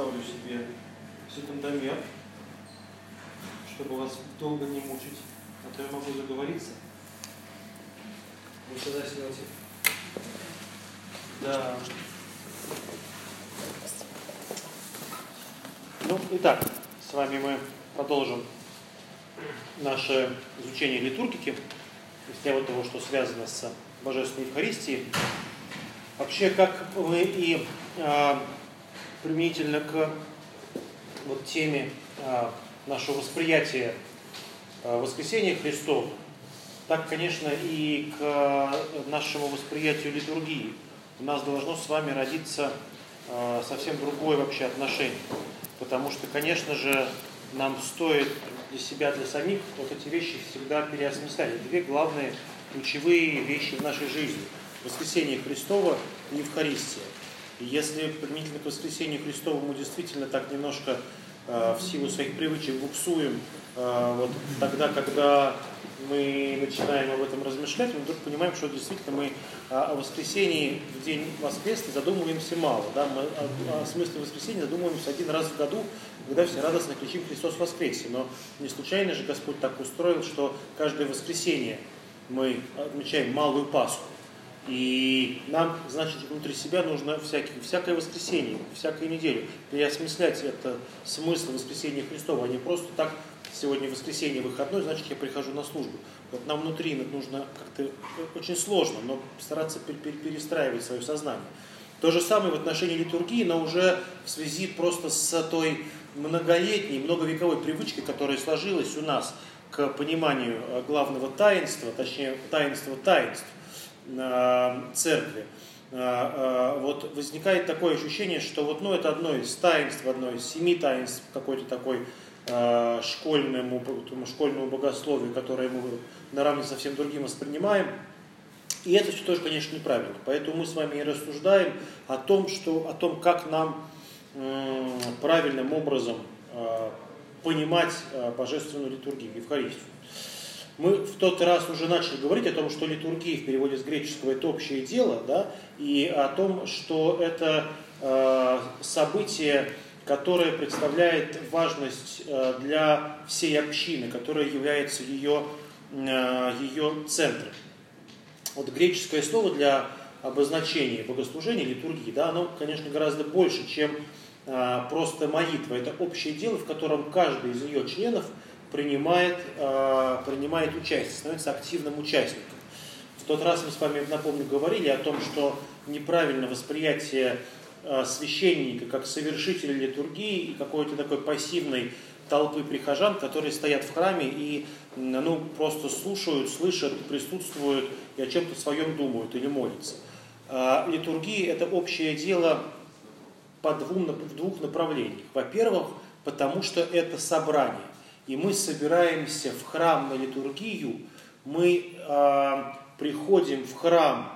поставлю себе секундомер, чтобы вас долго не мучить, а то я могу заговориться. Вы что начнете? Да. Ну, итак, с вами мы продолжим наше изучение литургики, для вот того, что связано с Божественной Евхаристией. Вообще, как мы и применительно к вот теме нашего восприятия воскресения Христова, так, конечно, и к нашему восприятию литургии у нас должно с вами родиться совсем другое вообще отношение. Потому что, конечно же, нам стоит для себя, для самих вот эти вещи всегда переосмыслять. Две главные ключевые вещи в нашей жизни. Воскресение Христова и Евхаристия. И если применительно к воскресению Христову мы действительно так немножко в силу своих привычек буксуем, вот тогда, когда мы начинаем об этом размышлять, мы вдруг понимаем, что действительно мы о воскресении в день воскресный задумываемся мало. Да? Мы о смысле воскресения задумываемся один раз в году, когда все радостно кричим «Христос воскресе». Но не случайно же Господь так устроил, что каждое воскресенье мы отмечаем Малую Пасху. И нам, значит, внутри себя нужно всякое воскресенье, всякую неделю переосмыслять это смысл воскресения Христова, а не просто так: сегодня воскресенье, выходной, значит, я прихожу на службу. Вот нам внутри нужно как-то очень сложно, но стараться перестраивать свое сознание. То же самое в отношении литургии, но уже в связи просто с той многолетней, многовековой привычкой, которая сложилась у нас к пониманию главного таинства, точнее таинства таинств церкви. Вот возникает такое ощущение, что вот, это одно из таинств, одно из 7 таинств какой-то такой школьному богословию, которое мы наравне со всем другим воспринимаем. И это все тоже, конечно, неправильно. Поэтому мы с вами и рассуждаем о том, как нам правильным образом понимать божественную литургию, Евхаристию. Мы в тот раз уже начали говорить о том, что литургия в переводе с греческого это общее дело, да, и о том, что это событие, которое представляет важность для всей общины, которая является ее центром. Вот греческое слово для обозначения богослужения, литургии, да, оно, конечно, гораздо больше, чем просто молитва. Это общее дело, в котором каждый из ее членов принимает участие, становится активным участником. В тот раз мы с вами, напомню, говорили о том, что неправильное восприятие священника как совершителя литургии и какой-то такой пассивной толпы прихожан, которые стоят в храме и просто слушают, слышат, присутствуют и о чем-то своем думают или молятся. Литургия – это общее дело в двух направлениях. Во-первых, потому что это собрание. И мы собираемся в храм на литургию, мы приходим в храм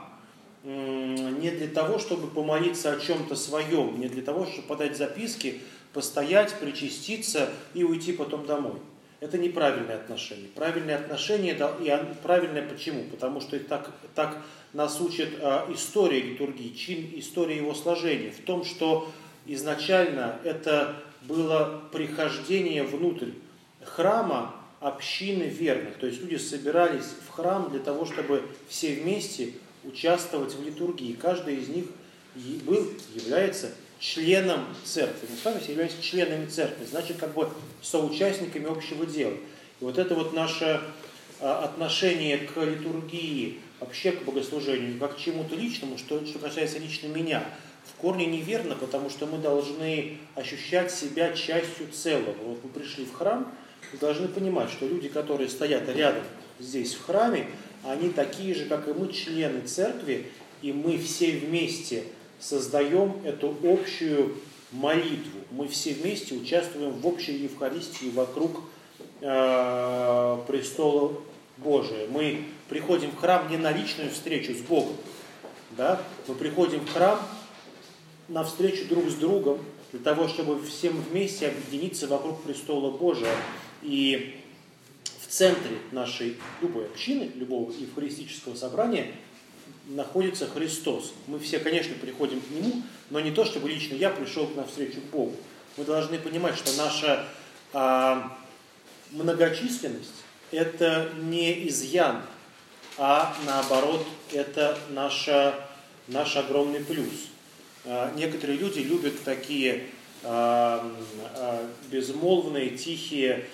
не для того, чтобы помолиться о чем-то своем, не для того, чтобы подать записки, постоять, причаститься и уйти потом домой. Это неправильное отношение. Правильное отношение, и правильное почему? Потому что так нас учит история литургии, история его сложения, в том, что изначально это было прихождение внутрь храма общины верных. То есть люди собирались в храм для того, чтобы все вместе участвовать в литургии. Каждый из них является членом церкви. Мы с вами все являемся членами церкви, значит, соучастниками общего дела. И вот это вот наше отношение к литургии, вообще к богослужению, как к чему-то личному, что касается лично меня, в корне неверно, потому что мы должны ощущать себя частью целого. Вот мы пришли в храм, мы должны понимать, что люди, которые стоят рядом здесь в храме, они такие же, как и мы, члены церкви, и мы все вместе создаем эту общую молитву. Мы все вместе участвуем в общей Евхаристии вокруг престола Божия. Мы приходим в храм не на личную встречу с Богом, да? Мы приходим в храм на встречу друг с другом, для того, чтобы всем вместе объединиться вокруг престола Божия. И в центре нашей любой общины, любого евхаристического собрания находится Христос. Мы все, конечно, приходим к Нему, но не то, чтобы лично я пришел навстречу к Богу. Мы должны понимать, что наша многочисленность – это не изъян, а наоборот, это наш огромный плюс. Некоторые люди любят такие безмолвные, тихие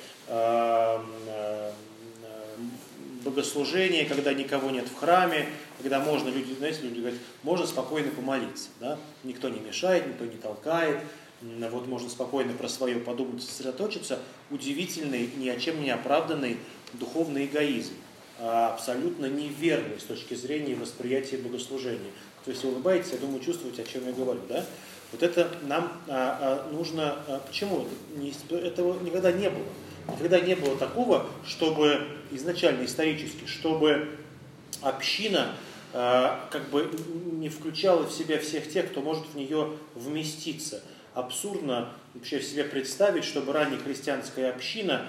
богослужения, когда никого нет в храме, когда можно, люди говорят, можно спокойно помолиться. Да? Никто не мешает, никто не толкает. Вот можно спокойно про свое подумать, сосредоточиться. Удивительный, ни о чем не оправданный духовный эгоизм. Абсолютно неверный с точки зрения восприятия богослужения. То есть вы улыбаетесь, я думаю, чувствуете, о чем я говорю. Да? Вот это нам нужно... Почему? Этого никогда не было. Никогда не было такого, чтобы изначально исторически, чтобы община как бы не включала в себя всех тех, кто может в нее вместиться. Абсурдно вообще себе представить, чтобы ранняя христианская община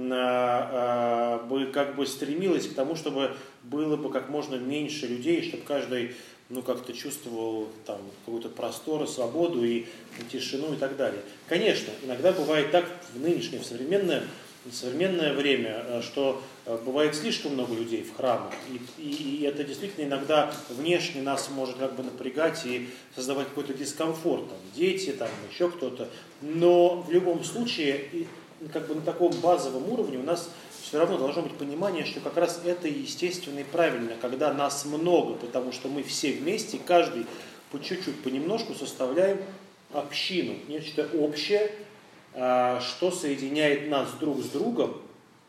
бы как бы стремилась к тому, чтобы было бы как можно меньше людей, чтобы каждый как-то чувствовал там какой-то простор, свободу и тишину и так далее. Конечно, иногда бывает так в нынешнее, в современное время, что бывает слишком много людей в храмах, и это действительно иногда внешне нас может как бы напрягать и создавать какой-то дискомфорт, там, дети, там, еще кто-то, но в любом случае, как бы на таком базовом уровне у нас все равно должно быть понимание, что как раз это естественно и правильно, когда нас много, потому что мы все вместе, каждый по чуть-чуть, понемножку составляем общину, нечто общее, что соединяет нас друг с другом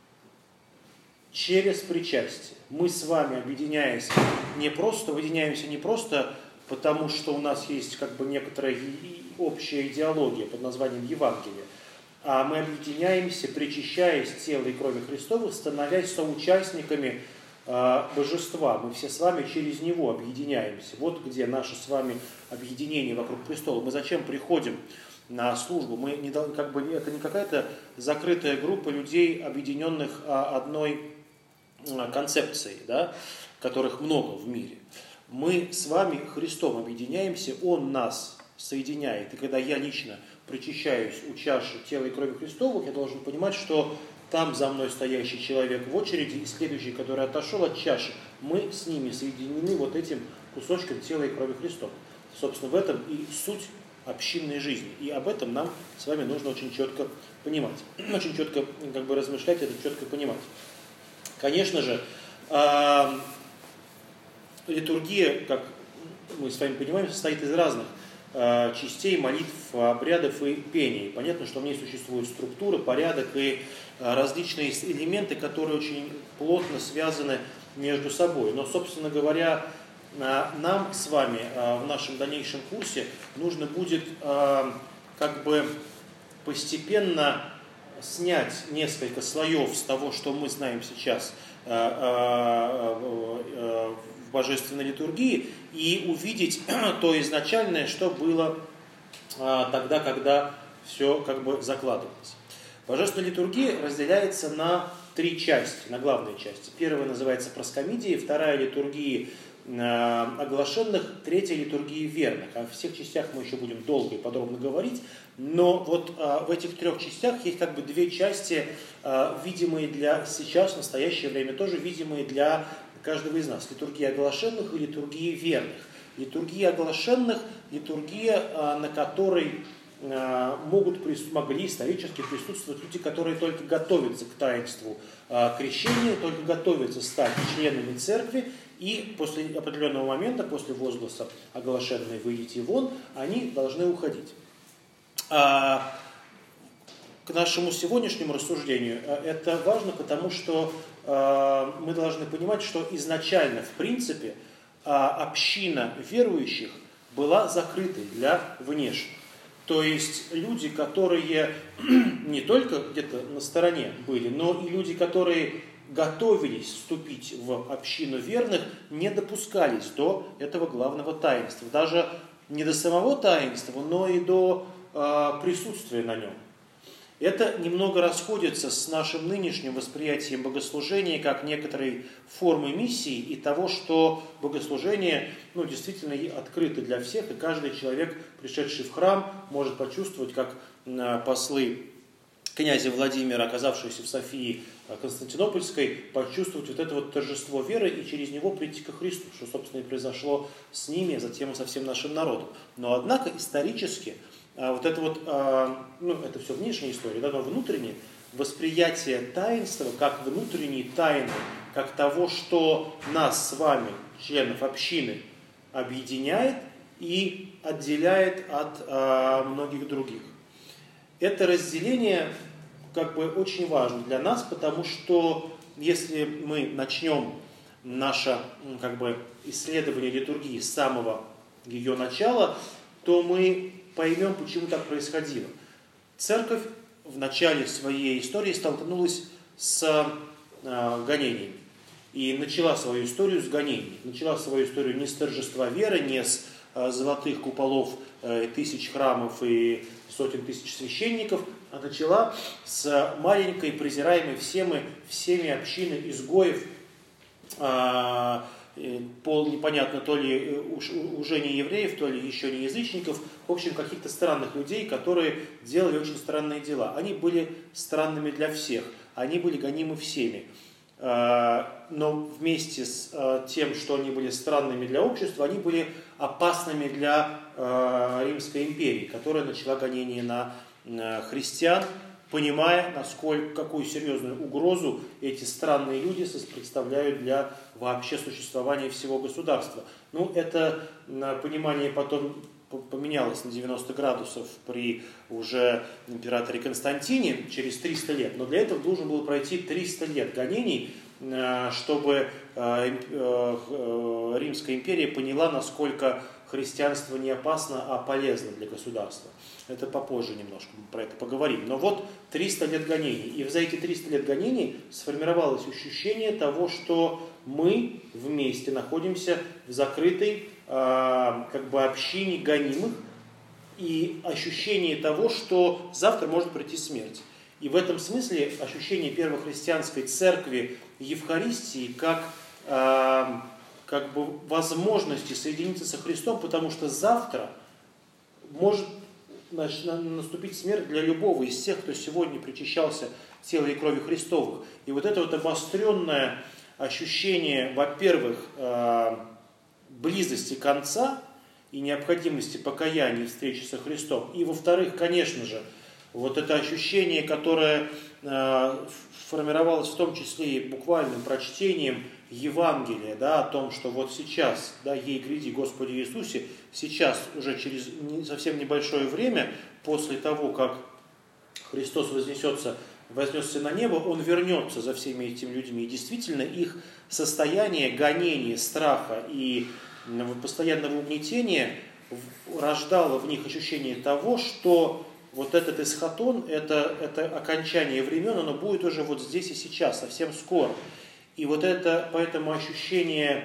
через причастие. Мы с вами, объединяемся не просто потому, что у нас есть как бы некоторая общая идеология под названием Евангелие, а мы объединяемся, причащаясь тела и крови Христовых, становясь соучастниками божества. Мы все с вами через Него объединяемся. Вот где наше с вами объединение вокруг престола. Мы зачем приходим на службу? Мы не, как бы, это не какая-то закрытая группа людей, объединенных одной концепцией, да, которых много в мире. Мы с вами Христом объединяемся, Он нас соединяет. И когда я лично причащаюсь у чаши тела и крови Христовых, я должен понимать, что там за мной стоящий человек в очереди и следующий, который отошел от чаши, мы с ними соединены вот этим кусочком тела и крови Христова. Собственно, в этом и суть общинной жизни. И об этом нам с вами нужно очень четко понимать. Очень четко как бы размышлять, это четко понимать. Конечно же, литургия, как мы с вами понимаем, состоит из разных частей, молитв, обрядов и пений. Понятно, что в ней существует структура, порядок и различные элементы, которые очень плотно связаны между собой. Но, собственно говоря, нам с вами в нашем дальнейшем курсе нужно будет как бы постепенно снять несколько слоев с того, что мы знаем сейчас в божественной литургии, и увидеть то изначальное, что было тогда, когда все как бы закладывалось. Божественная литургия разделяется на три части, на главные части. Первая называется проскомидия, вторая литургия оглашенных, третья литургия верных. О всех частях мы еще будем долго и подробно говорить, но вот в этих трех частях есть как бы две части, видимые для сейчас, в настоящее время, тоже видимые для каждого из нас. Литургия оглашенных и литургия верных. Литургия оглашенных, литургия, на которой могли исторически присутствовать люди, которые только готовятся к таинству крещения, только готовятся стать членами церкви, и после определенного момента, после возгласа «оглашенные, выйдите вон», они должны уходить. К нашему сегодняшнему рассуждению это важно, потому что мы должны понимать, что изначально, в принципе, община верующих была закрытой для внешних. То есть люди, которые не только где-то на стороне были, но и люди, которые готовились вступить в общину верных, не допускались до этого главного таинства. Даже не до самого таинства, но и до присутствия на нем. Это немного расходится с нашим нынешним восприятием богослужения как некоторой формы миссии и того, что богослужение действительно открыто для всех, и каждый человек, пришедший в храм, может почувствовать, как послы князя Владимира, оказавшиеся в Софии Константинопольской, почувствовать вот это вот торжество веры и через него прийти ко Христу, что, собственно, и произошло с ними, а затем и со всем нашим народом. Но, однако, исторически, вот это вот, это все внешняя история, да, но внутреннее восприятие таинства, как внутренней тайны, как того, что нас с вами, членов общины, объединяет и отделяет от многих других. Это разделение очень важно для нас, потому что если мы начнем наше исследование литургии с самого ее начала, то мы поймем, почему так происходило. Церковь в начале своей истории столкнулась с гонениями и начала свою историю с гонений. Начала свою историю не с торжества веры, не с золотых куполов тысяч храмов и сотен тысяч священников, а начала с маленькой, презираемой всеми общины изгоев, непонятно, то ли уже не евреев, то ли еще не язычников, в общем, каких-то странных людей, которые делали очень странные дела. Они были странными для всех, они были гонимы всеми. Но вместе с тем, что они были странными для общества, они были опасными для Римской империи, которая начала гонение на христиан, понимая, какую серьезную угрозу эти странные люди представляют для вообще существования всего государства. Это понимание потом поменялось на 90 градусов при уже императоре Константине через 300 лет. Но для этого должен был пройти 300 лет гонений, чтобы Римская империя поняла, насколько христианство не опасно, а полезно для государства. Это попозже немножко про это поговорим. Но вот 300 лет гонений. И за эти 300 лет гонений сформировалось ощущение того, что мы вместе находимся в закрытой общине гонимых, и ощущение того, что завтра может прийти смерть. И в этом смысле ощущение первохристианской церкви Евхаристии как возможности соединиться со Христом, потому что завтра может наступить смерть для любого из тех, кто сегодня причащался телом и кровью Христовых. И вот это вот обостренное ощущение, во-первых, близости конца и необходимости покаяния и встречи со Христом, и, во-вторых, конечно же, вот это ощущение, которое формировалось в том числе и буквальным прочтением Евангелия, о том, что вот сейчас, ей гряди, Господи Иисусе, сейчас уже через совсем небольшое время, после того, как Христос вознесся на небо, Он вернется за всеми этими людьми. И действительно, их состояние гонения, страха и постоянного угнетения рождало в них ощущение того, что вот этот эсхатон, это окончание времен, оно будет уже вот здесь и сейчас, совсем скоро. И вот это, поэтому ощущение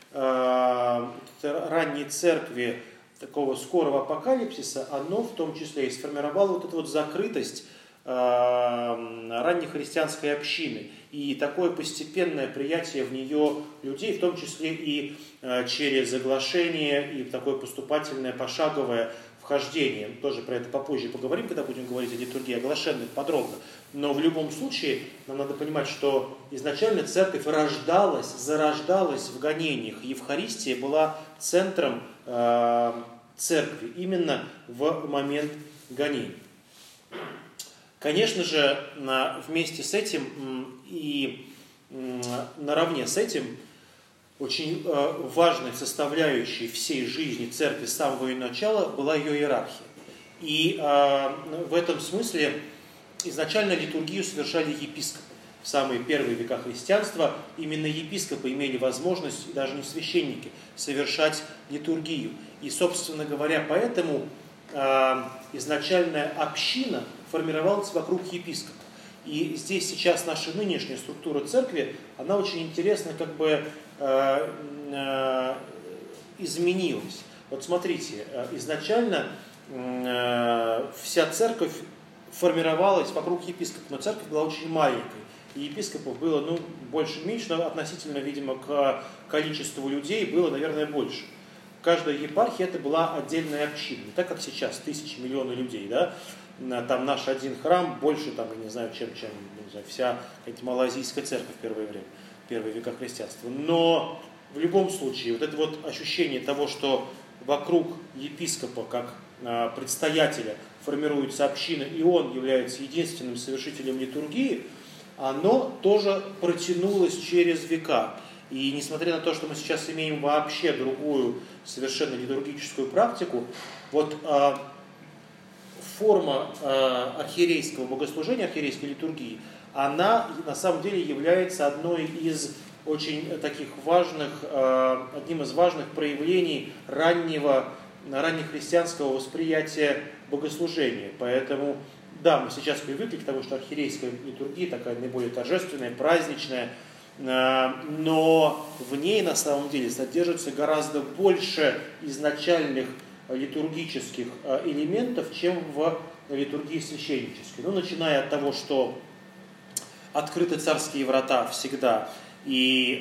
ранней церкви, такого скорого апокалипсиса, оно в том числе и сформировало вот эту вот закрытость раннехристианской общины и такое постепенное приятие в нее людей, в том числе и через заглашение, и такое поступательное, пошаговое вхождение. Тоже про это попозже поговорим, когда будем говорить о литургии оглашенных подробно. Но в любом случае нам надо понимать, что изначально церковь зарождалась в гонениях. Евхаристия была центром церкви именно в момент гонений. Конечно же, вместе с этим и наравне с этим очень важной составляющей всей жизни церкви с самого ее начала была ее иерархия. И в этом смысле изначально литургию совершали епископы. В самые первые века христианства именно епископы имели возможность, даже не священники, совершать литургию. И, собственно говоря, поэтому изначальная община формировалась вокруг епископа. И здесь сейчас наша нынешняя структура церкви, она очень интересно изменилась. Вот смотрите, изначально вся церковь формировалась вокруг епископа, но церковь была очень маленькой. И епископов было больше-меньше, но относительно, видимо, к количеству людей было, наверное, больше. Каждая епархия это была отдельная община, не так как сейчас, тысячи, миллионы людей, да? Там наш один храм больше, там, я не знаю, чем не знаю, вся малоазийская церковь в первые века христианства. Но в любом случае, вот это вот ощущение того, что вокруг епископа, как предстоятеля, формируется община, и он является единственным совершителем литургии, оно тоже протянулось через века. И несмотря на то, что мы сейчас имеем вообще другую совершенно литургическую практику, вот форма архиерейского богослужения, архиерейской литургии, она на самом деле является одной из очень таких важных, одним из важных проявлений раннехристианского восприятия богослужения. Поэтому, да, мы сейчас привыкли к тому, что архиерейская литургия такая наиболее торжественная, праздничная, но в ней на самом деле содержится гораздо больше изначальных литургических элементов, чем в литургии священнической. Начиная от того, что открыты царские врата всегда, и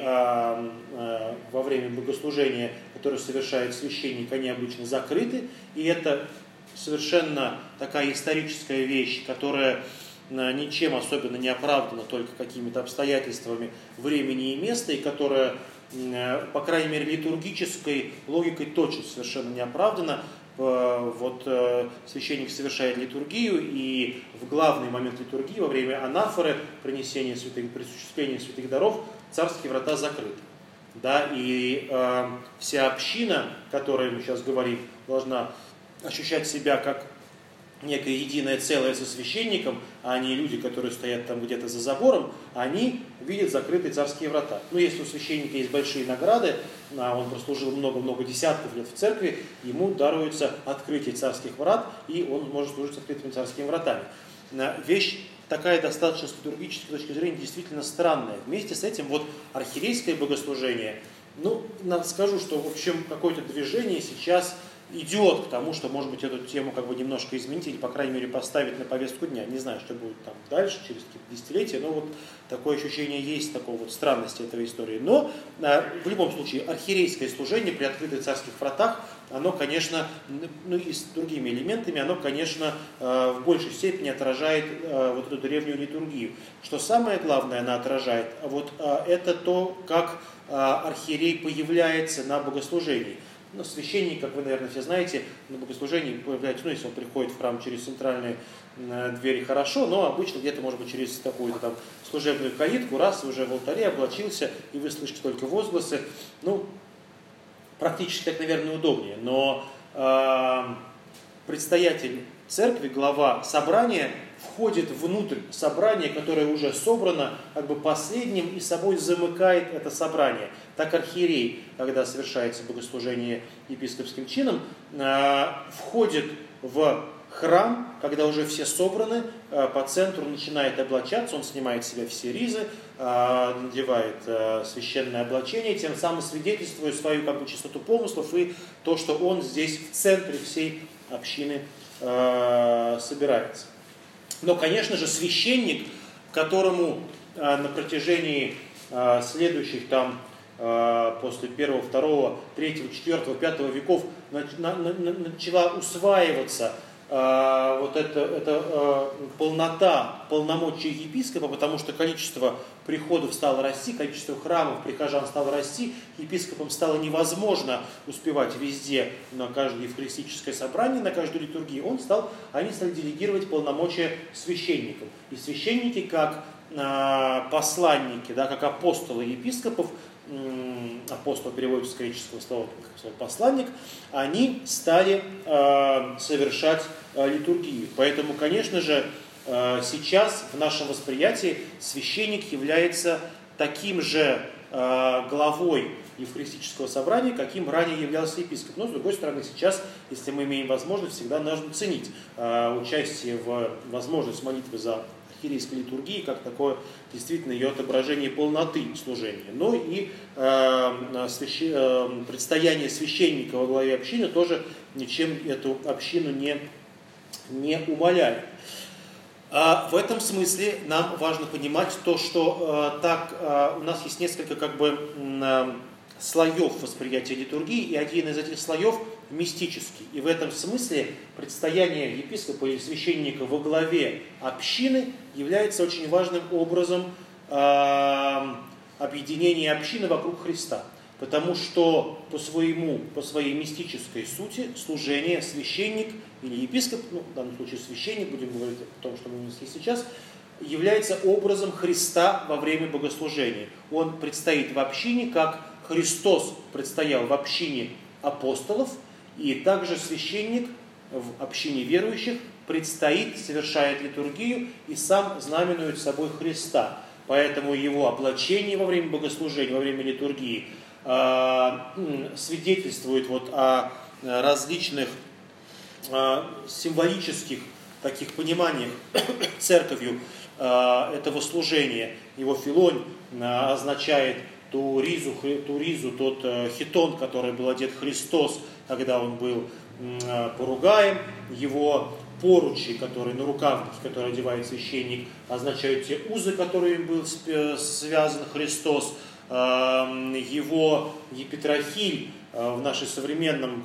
во время богослужения, которое совершает священник, они обычно закрыты, и это совершенно такая историческая вещь, которая ничем особенно не оправдана, только какими-то обстоятельствами времени и места, и которая, по крайней мере, литургической логикой точно совершенно не оправдана. Вот священник совершает литургию, и в главный момент литургии, во время анафоры, присуществления святых даров, царские врата закрыты. Да, и вся община, о которой мы сейчас говорим, должна ощущать себя как некое единое целое со священником, а не люди, которые стоят там где-то за забором, они видят закрытые царские врата. Если у священника есть большие награды, он прослужил много-много десятков лет в церкви, ему даруется открытие царских врат, и он может служить с открытыми царскими вратами. Вещь такая достаточно с литургической точки зрения действительно странная. Вместе с этим архиерейское богослужение, скажу, что в общем какое-то движение сейчас идет к тому, что, может быть, эту тему немножко изменить или, по крайней мере, поставить на повестку дня. Не знаю, что будет там дальше, через какие-то десятилетия, но такое ощущение есть, такой странности этой истории. Но, в любом случае, архиерейское служение при открытых царских вратах, оно, конечно, и с другими элементами, оно, конечно, в большей степени отражает эту древнюю литургию. Что самое главное она отражает, это то, как архиерей появляется на богослужении. Священник, как вы, наверное, все знаете, на богослужении появляется, если он приходит в храм через центральные двери, хорошо, но обычно где-то, может быть, через какую-то там служебную калитку, раз уже в алтаре облачился, и вы слышите только возгласы. Практически так, наверное, удобнее, но предстоятель церкви, глава собрания, входит внутрь собрания, которое уже собрано, последним, и собой замыкает это собрание. Так архиерей, когда совершается богослужение епископским чином, входит в храм, когда уже все собраны, по центру начинает облачаться, он снимает с себя все ризы, надевает священное облачение, тем самым свидетельствуя свою чистоту помыслов и то, что он здесь в центре всей общины собирается. Но, конечно же, священник, которому на протяжении следующих после 1, 2, 3, 4, 5 веков начала усваиваться эта полнота полномочий епископа, потому что количество приходов стало расти, количество храмов, прихожан стало расти, епископам стало невозможно успевать везде на каждое евхаристическое собрание, на каждую литургию. Они стали делегировать полномочия священникам. И священники, как посланники, как апостолы епископов, апостол переводится с греческого слова посланник, они стали совершать литургию. Поэтому, конечно же, сейчас в нашем восприятии священник является таким же главой евхаристического собрания, каким ранее являлся епископ. Но, с другой стороны, сейчас, если мы имеем возможность, всегда нужно ценить участие в возможность молитвы за архиерейской литургии, как такое действительно ее отображение полноты служения. Но и предстояние священника во главе общины тоже ничем эту общину не умаляет. В этом смысле нам важно понимать то, что у нас есть несколько слоев восприятия литургии, и один из этих слоев мистический. И в этом смысле предстояние епископа или священника во главе общины является очень важным образом объединения общины вокруг Христа. Потому что по своей мистической сути служение священник или епископ, в данном случае священник, будем говорить о том, что мы несли сейчас, является образом Христа во время богослужения. Он предстоит в общине, как Христос предстоял в общине апостолов, и также священник в общине верующих предстоит, совершает литургию и сам знаменует собой Христа. Поэтому его облачение во время богослужения, во время литургии свидетельствует о различных символических таких пониманиях церковью этого служения. Его филонь означает ту ризу, тот хитон, который был одет Христос, когда он был поругаем. Его поручи, которые на рукавнике, которые одевает священник, означают те узы, которыми был связан Христос. Его епитрахиль в нашей современном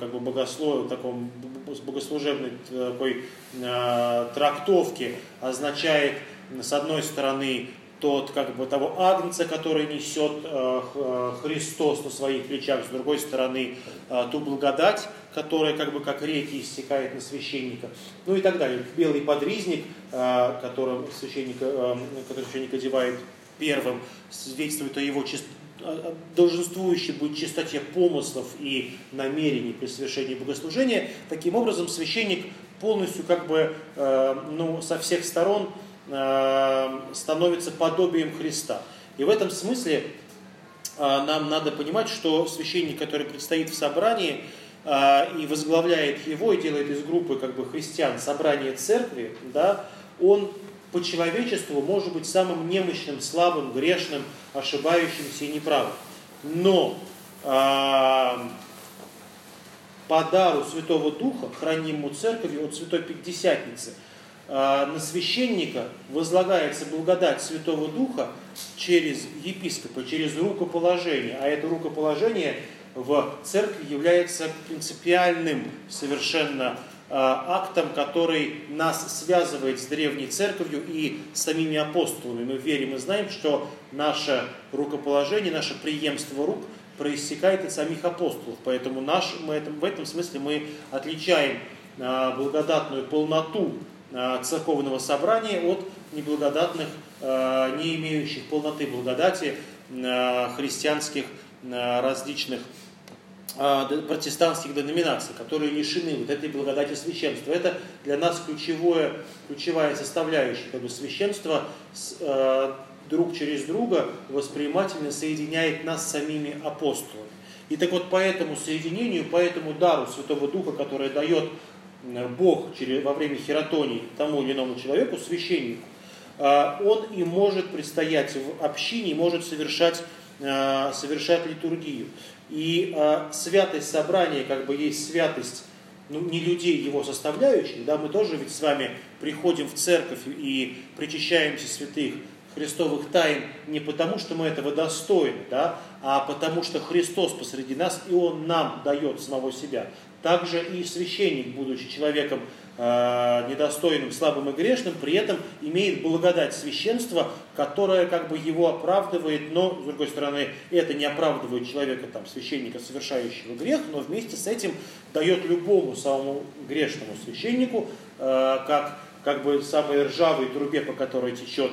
богослужебной такой трактовке означает, с одной стороны, того агнца, который несет Христос на своих плечах, с другой стороны, ту благодать, которая как реки истекает на священника, и так далее. Белый подризник, который священник одевает первым, свидетельствует о его долженствующей быть чистоте помыслов и намерений при совершении богослужения. Таким образом, священник полностью со всех сторон становится подобием Христа. И в этом смысле нам надо понимать, что священник, который предстоит в собрании и возглавляет его, и делает из группы христиан собрание церкви, он по человечеству может быть самым немощным, слабым, грешным, ошибающимся и неправым. Но по дару Святого Духа, хранимому церковью от Святой Пятидесятницы, на священника возлагается благодать Святого Духа через епископа, через рукоположение. А это рукоположение в церкви является принципиальным совершенно актом, который нас связывает с древней церковью и самими апостолами. Мы верим и знаем, что наше рукоположение, наше преемство рук проистекает от самих апостолов. Поэтому в этом смысле мы отличаем благодатную полноту церковного собрания от неблагодатных, не имеющих полноты благодати христианских различных протестантских деноминаций, которые лишены этой благодати священства. Это для нас ключевая составляющая, священство друг через друга воспринимательно соединяет нас с самими апостолами. И по этому соединению, по этому дару Святого Духа, который дает Бог во время хератонии тому или иному человеку, священнику, он и может предстоять в общине, может совершать литургию. И святость собрания есть святость не людей его составляющих. Мы тоже ведь с вами приходим в церковь и причащаемся святых христовых тайн не потому, что мы этого достойны, а потому что Христос посреди нас, и Он нам дает самого себя. Также и священник, будучи человеком недостойным, слабым и грешным, при этом имеет благодать священства, которая его оправдывает, но, с другой стороны, это не оправдывает человека, священника, совершающего грех, но вместе с этим дает любому самому грешному священнику, как самой ржавой трубе, по которой течет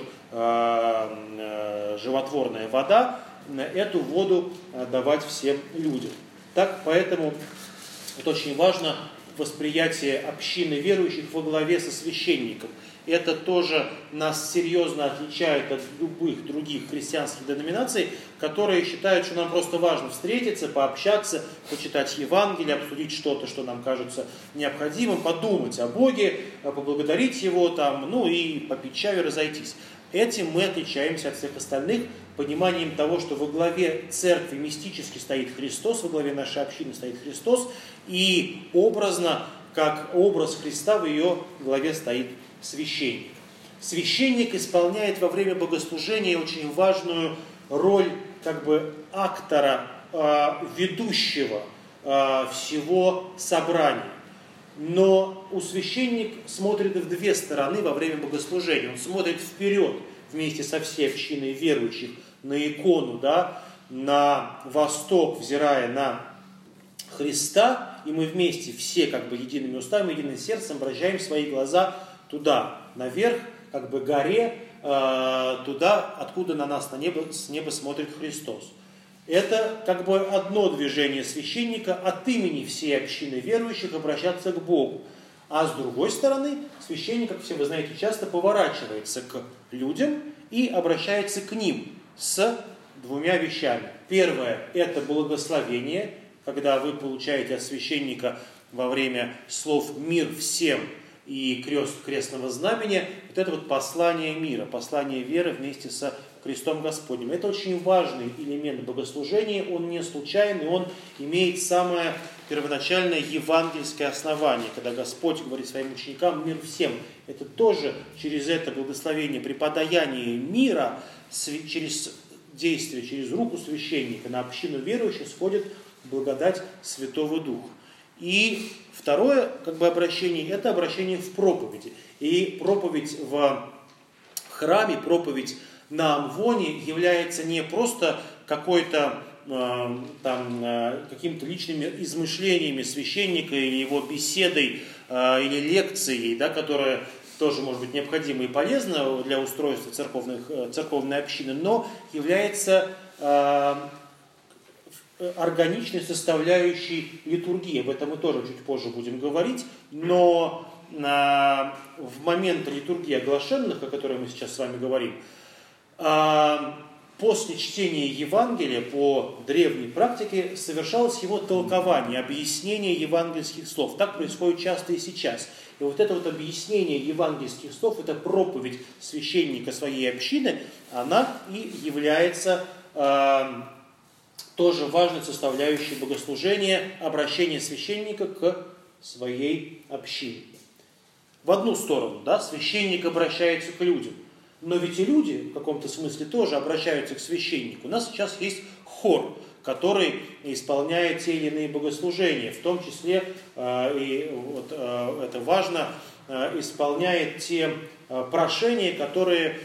животворная вода, эту воду давать всем людям. Поэтому это очень важно, восприятие общины верующих во главе со священником. Это тоже нас серьезно отличает от любых других христианских деноминаций, которые считают, что нам просто важно встретиться, пообщаться, почитать Евангелие, обсудить что-то, что нам кажется необходимым, подумать о Боге, поблагодарить Его, и попить чаю и разойтись. Этим мы отличаемся от всех остальных пониманием того, что во главе церкви мистически стоит Христос, во главе нашей общины стоит Христос, и образно, как образ Христа, в ее главе стоит священник. священник исполняет во время богослужения очень важную роль как бы актора, ведущего всего собрания. Но священник смотрит в две стороны во время богослужения. Он смотрит вперед вместе со всей общиной верующих на икону, да, на восток, взирая на Христа, и мы вместе все как бы едиными устами, единым сердцем обращаем свои глаза туда, наверх, как бы горе, туда, откуда на нас с неба смотрит Христос. Это как бы одно движение священника от имени всей общины верующих обращаться к Богу. А с другой стороны, священник, как все вы знаете, часто поворачивается к людям и обращается к ним с двумя вещами. Первое – это благословение, когда вы получаете от священника во время слов «мир всем» и крестного знамения, вот это вот послание мира, послание веры вместе со Христом Господним. Это очень важный элемент богослужения, он не случайный, он имеет самое первоначальное евангельское основание, когда Господь говорит своим ученикам «мир всем». Это тоже через это благословение, при подаянии мира, через действие, через руку священника на общину верующих сходит благодать Святого Духа. И второе как бы обращение – это обращение в проповеди. И проповедь в храме, проповедь на амвоне является не просто какой-то какими-то личными измышлениями священника или его беседой или лекцией, да, которая тоже может быть необходима и полезна для устройства церковной общины, но является органичной составляющей литургии. Об этом мы тоже чуть позже будем говорить, но в момент литургии оглашенных, о которой мы сейчас с вами говорим, после чтения Евангелия по древней практике совершалось его толкование, объяснение евангельских слов. Так происходит часто и сейчас. И вот это вот объяснение евангельских слов, это проповедь священника своей общины, она и является тоже важной составляющей богослужения, обращения священника к своей общине. В одну сторону, да, священник обращается к людям, но ведь и люди в каком-то смысле тоже обращаются к священнику. У нас сейчас есть хор, который исполняет те или иные богослужения, в том числе, и вот это важно, исполняет те прошения, которые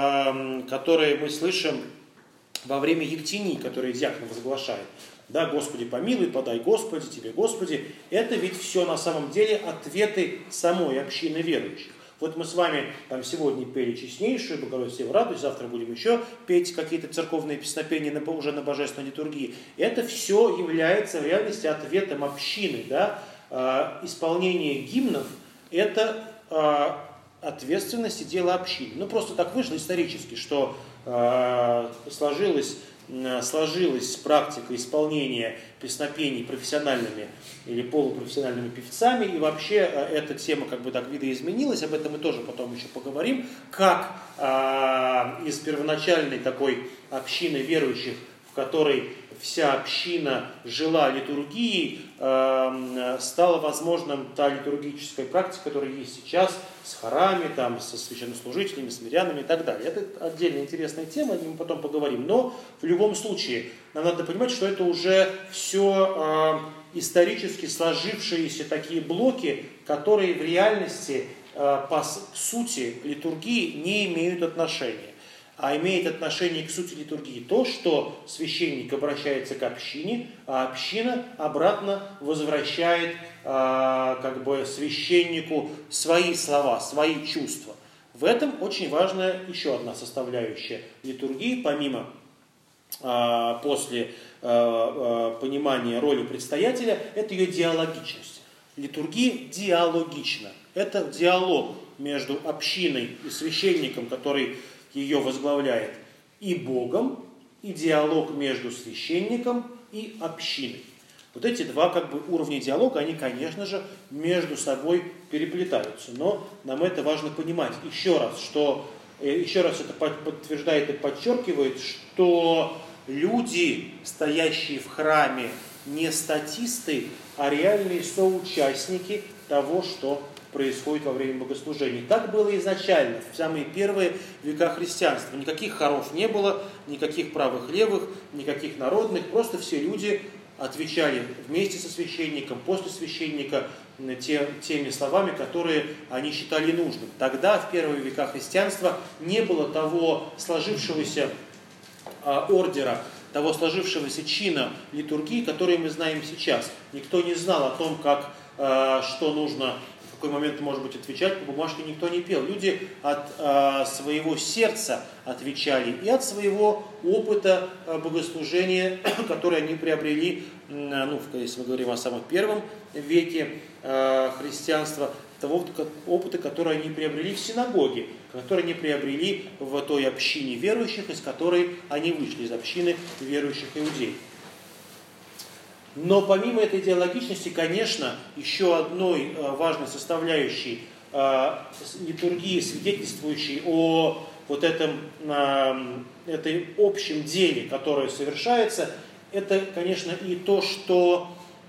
мы слышим во время ектении, которые диакон возглашает. Да, Господи, помилуй, подай Господи, Тебе, Господи. Это ведь все на самом деле ответы самой общины верующих. Вот мы с вами там сегодня пели честнейшую, Богородице в радость, завтра будем еще петь какие-то церковные песнопения уже на божественной литургии. Это все является в реальности ответом общины. Да? Исполнение гимнов – это ответственность и дело общины. Ну, просто так вышло исторически, что сложилась практика исполнения песнопений профессиональными или полупрофессиональными певцами, и вообще эта тема как бы так видоизменилась, об этом мы тоже потом еще поговорим, как из первоначальной такой общины верующих, в которой вся община жила литургией, стала возможным та литургическая практика, которая есть сейчас с хорами, там, со священнослужителями, с мирянами и так далее. Это отдельно интересная тема, о ней мы потом поговорим. Но в любом случае нам надо понимать, что это уже все исторически сложившиеся такие блоки, которые в реальности по сути литургии не имеют отношения. А имеет отношение к сути литургии то, что священник обращается к общине, а община обратно возвращает как бы священнику свои слова, свои чувства. В этом очень важная еще одна составляющая литургии, помимо после понимания роли предстоятеля, это ее диалогичность. Литургия диалогична. Это диалог между общиной и священником, который ее возглавляет, и Богом, и диалог между священником и общиной. Вот эти два как бы уровня диалога, они, конечно же, между собой переплетаются. Но нам это важно понимать. Еще раз это подтверждает и подчеркивает, что люди, стоящие в храме, не статисты, а реальные соучастники того, что происходит во время богослужений. Так было изначально, в самые первые века христианства. Никаких хоров не было, никаких правых-левых, никаких народных. Просто все люди отвечали вместе со священником, после священника, теми словами, которые они считали нужным. Тогда, в первые века христианства, не было того сложившегося ордера, того сложившегося чина литургии, который мы знаем сейчас. Никто не знал о том, что нужно, в какой момент, может быть, отвечать, по бумажке никто не пел. Люди от своего сердца отвечали и от своего опыта богослужения, который они приобрели, если мы говорим о самом первом веке христианства, того опыта, который они приобрели в синагоге, который они приобрели в той общине верующих, из которой они вышли, из общины верующих иудеев. Но помимо этой идеологичности, конечно, еще одной важной составляющей литургии, свидетельствующей о этой общем деле, которое совершается, это, конечно, и то, что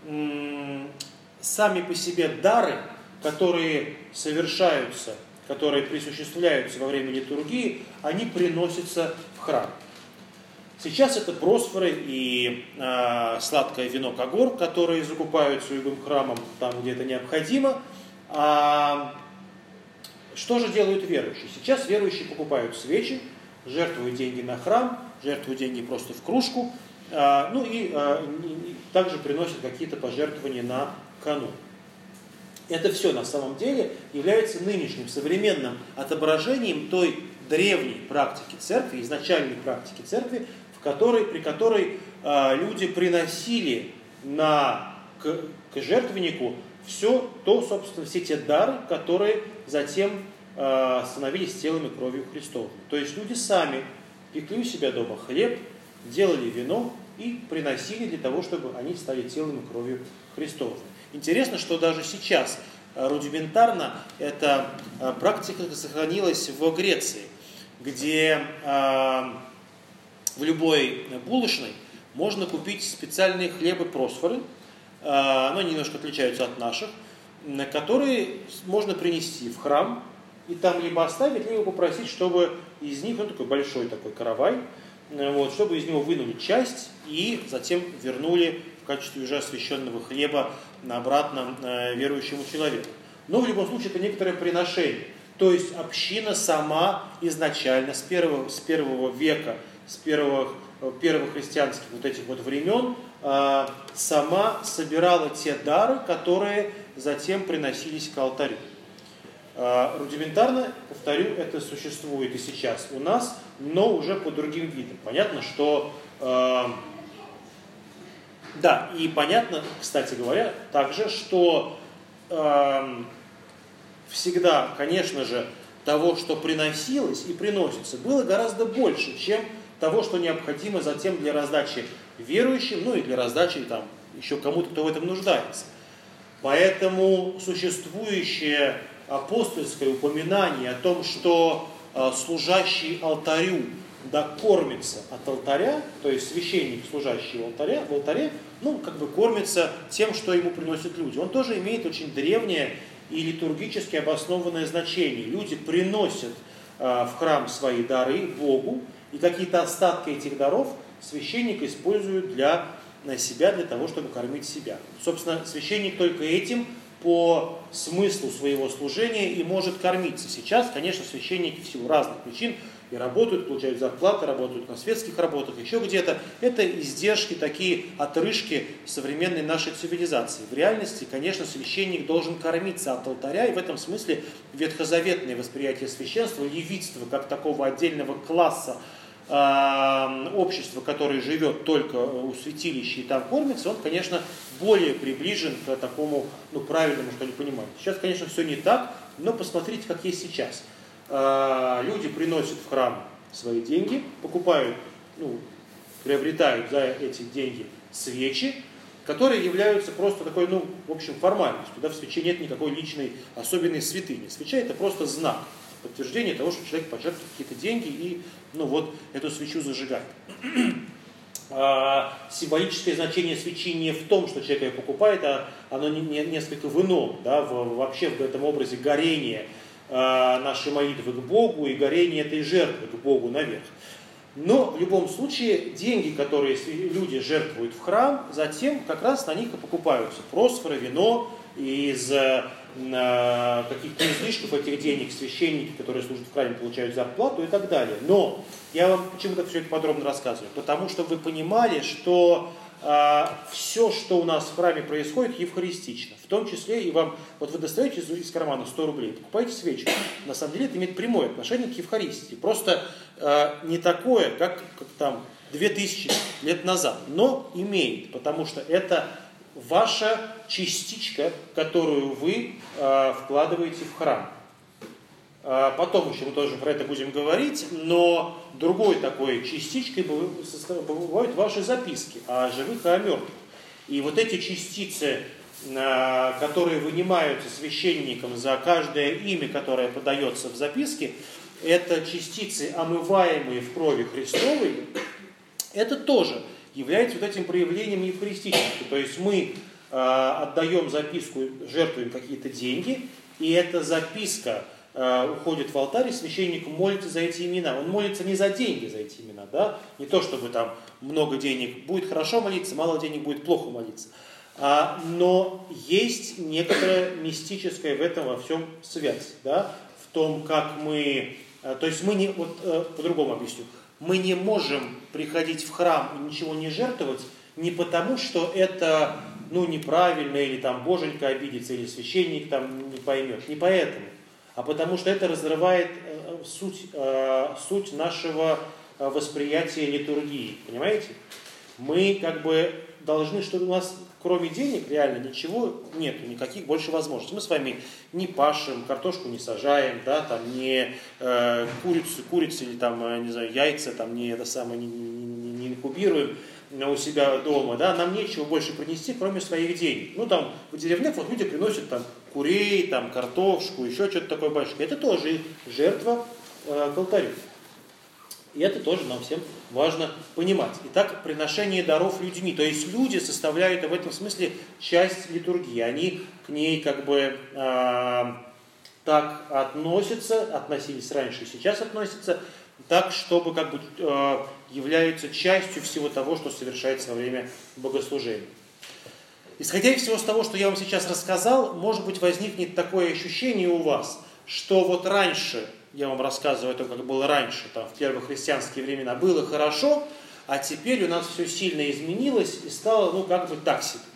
сами по себе дары, которые совершаются, которые присуществляются во время литургии, они приносятся в храм. Сейчас это просфоры и сладкое вино когор, которые закупаются любым храмом там, где это необходимо. Что же делают верующие? Сейчас верующие покупают свечи, жертвуют деньги на храм, жертвуют деньги просто в кружку, и также приносят какие-то пожертвования на канун. Это все на самом деле является нынешним современным отображением той древней практики церкви, изначальной практики церкви, при которой люди приносили к жертвеннику все те дары, которые затем становились телом и кровью Христовым. То есть люди сами пекли у себя дома хлеб, делали вино и приносили для того, чтобы они стали телом и кровью Христовым. Интересно, что даже сейчас рудиментарно эта практика сохранилась в Греции, где в любой булочной можно купить специальные хлебы-просфоры, они немножко отличаются от наших, которые можно принести в храм и там либо оставить, либо попросить, чтобы из них, такой большой такой каравай, чтобы из него вынули часть и затем вернули в качестве уже освященного хлеба обратно верующему человеку. Но в любом случае это некоторое приношение. То есть община сама изначально с первого века, с первых христианских этих времен, сама собирала те дары, которые затем приносились к алтарю. Рудиментарно, повторю, это существует и сейчас у нас, но уже по другим видам. Понятно, что... и понятно, кстати говоря, также, что всегда, конечно же, того, что приносилось и приносится, было гораздо больше, чем того, что необходимо затем для раздачи верующим, и для раздачи еще кому-то, кто в этом нуждается. Поэтому существующее апостольское упоминание о том, что служащий алтарю кормится от алтаря, то есть священник, служащий в алтаре, кормится тем, что ему приносят люди. Он тоже имеет очень древнее и литургически обоснованное значение. Люди приносят в храм свои дары Богу, и какие-то остатки этих даров священник использует для себя, для того, чтобы кормить себя. Собственно, священник только этим по смыслу своего служения и может кормиться. Сейчас, конечно, священники в силу разных причин и работают, получают зарплаты, работают на светских работах, еще где-то. Это издержки, такие отрыжки современной нашей цивилизации. В реальности, конечно, священник должен кормиться от алтаря, и в этом смысле ветхозаветное восприятие священства, левитства как такого отдельного класса общества, которое живет только у святилища и там кормится, он, конечно, более приближен к такому правильному, что они понимают. Сейчас, конечно, все не так, но посмотрите, как есть сейчас. Люди приносят в храм свои деньги, покупают, приобретают за эти деньги свечи, которые являются просто такой, формальностью. В свече нет никакой личной особенной святыни. Свеча — это просто знак, подтверждение того, что человек пожертвует какие-то деньги и эту свечу зажигает. символическое значение свечи не в том, что человек ее покупает, а оно несколько в ином, да, вообще в этом образе горения нашей молитвы к Богу и горения этой жертвы к Богу наверх. Но в любом случае деньги, которые люди жертвуют в храм, затем как раз на них и покупаются просфоры, вино, и из каких-то излишков этих денег священники, которые служат в храме, получают зарплату и так далее. Но я вам почему-то все это подробно рассказываю, потому что вы понимали, что все, что у нас в храме происходит, евхаристично. В том числе и вам, вот вы достаете из кармана 100 рублей, покупаете свечку. На самом деле это имеет прямое отношение к Евхаристии. Просто не такое, как там 2000 лет назад, но имеет, потому что это ваша частичка, которую вы вкладываете в храм. Потом еще мы тоже про это будем говорить, но другой такой частичкой бывают ваши записки о живых и о мертвых. И вот эти частицы, которые вынимаются священником за каждое имя, которое подается в записке, это частицы, омываемые в крови Христовой, это тоже является вот этим проявлением евхаристичности. То есть мы отдаем записку, жертвуем какие-то деньги, и эта записка уходит в алтарь, и священник молится за эти имена. Он молится не за деньги за эти имена, да? Не то, чтобы там много денег будет хорошо молиться, мало денег будет плохо молиться. Но есть некоторая мистическая в этом во всем связь, да? В том, как мы... То есть мы не... Вот по-другому объясню. Мы не можем приходить в храм и ничего не жертвовать не потому, что это неправильно, или там боженька обидится, или священник там не поймет. Не поэтому. А потому что это разрывает суть нашего восприятия литургии. Понимаете? Мы как бы должны, что у нас кроме денег реально ничего нет, никаких больше возможностей. Мы с вами не пашем, картошку не сажаем, да, там не курицу или там, не знаю, яйца там не инкубируем у себя дома, да, нам нечего больше принести, кроме своих денег. Там в деревнях вот люди приносят там курей, там картошку, еще что-то такое большое. Это тоже жертва к алтарю. И это тоже нам всем важно понимать. Итак, приношение даров людьми. То есть люди составляют в этом смысле часть литургии. Они к ней как бы так относились раньше и сейчас относятся, так, чтобы как бы являются частью всего того, что совершается во время богослужения. Исходя из всего того, что я вам сейчас рассказал, может быть, возникнет такое ощущение у вас, что вот раньше, я вам рассказываю о том, как было раньше, там, в первые христианские времена, было хорошо, а теперь у нас все сильно изменилось и стало, как бы так себе.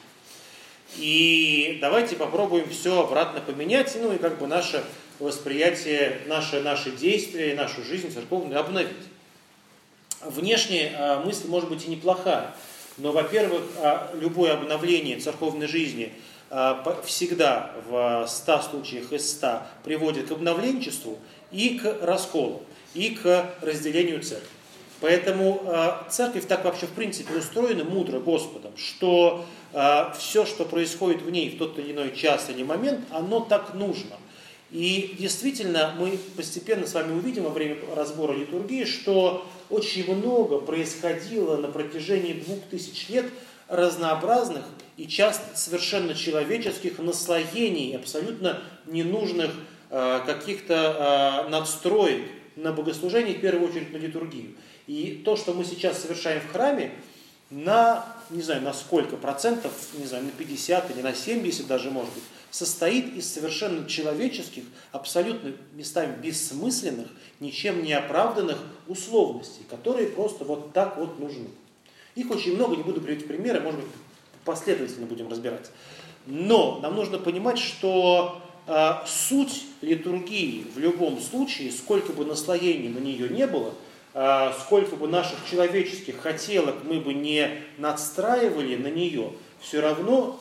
И давайте попробуем все обратно поменять, и как бы наше восприятие, наши действия и нашу жизнь церковную обновить. Внешне мысль может быть и неплохая, но, во-первых, любое обновление церковной жизни всегда в 100 случаях из 100 приводит к обновленчеству и к расколу, и к разделению церкви. Поэтому церковь так вообще в принципе устроена мудро Господом, что все, что происходит в ней в тот или иной час или момент, оно так нужно. И действительно мы постепенно с вами увидим во время разбора литургии, что очень много происходило на протяжении 2000 лет разнообразных и часто совершенно человеческих наслоений, абсолютно ненужных каких-то надстроек на богослужение, в первую очередь на литургию. И то, что мы сейчас совершаем в храме, не знаю, на сколько процентов, не знаю, на 50 или на 70 даже, может быть, состоит из совершенно человеческих, абсолютно местами бессмысленных, ничем не оправданных условностей, которые просто вот так вот нужны. Их очень много, не буду приводить примеры, может быть, последовательно будем разбирать. Но нам нужно понимать, что суть литургии в любом случае, сколько бы наслоений на нее не было, сколько бы наших человеческих хотелок мы бы не надстраивали на нее, все равно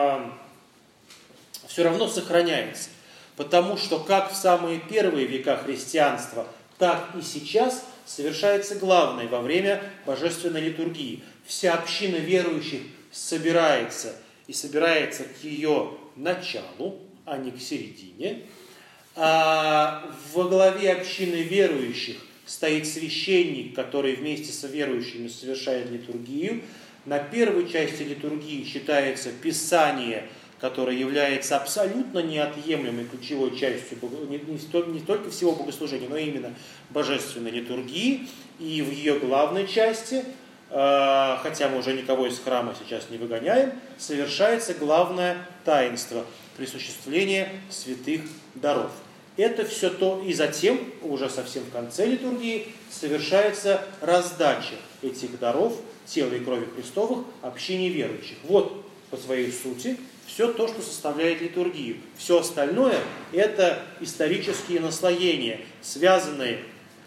сохраняется. Потому что как в самые первые века христианства, так и сейчас совершается главное во время божественной литургии. Вся община верующих собирается к ее началу, а не к середине. А во главе общины верующих стоит священник, который вместе с верующими совершает литургию. На первой части литургии читается Писание, которое является абсолютно неотъемлемой ключевой частью не только всего богослужения, но и именно божественной литургии. И в ее главной части, хотя мы уже никого из храма сейчас не выгоняем, совершается главное таинство – присуществление святых даров. Это все то, и затем, уже совсем в конце литургии, совершается раздача этих даров, тела и крови Христовых, общине верующих. Вот по своей сути все то, что составляет литургию. Все остальное – это исторические наслоения, связанные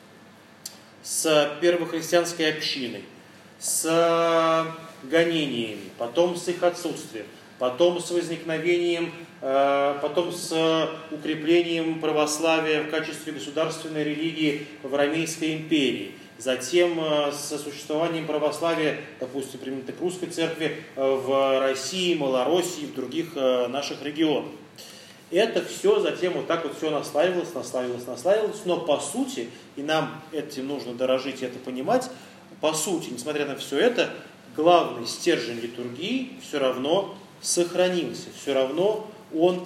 с первохристианской общиной, с гонениями, потом с их отсутствием, потом с возникновением, потом с укреплением православия в качестве государственной религии в Ромейской империи, затем с существованием православия, допустим, применительно к русской церкви в России, Малороссии, в других наших регионах. Это все затем вот так вот все наслаивалось, но по сути, и нам этим нужно дорожить и это понимать, по сути, несмотря на все это, главный стержень литургии все равно сохранился, все равно он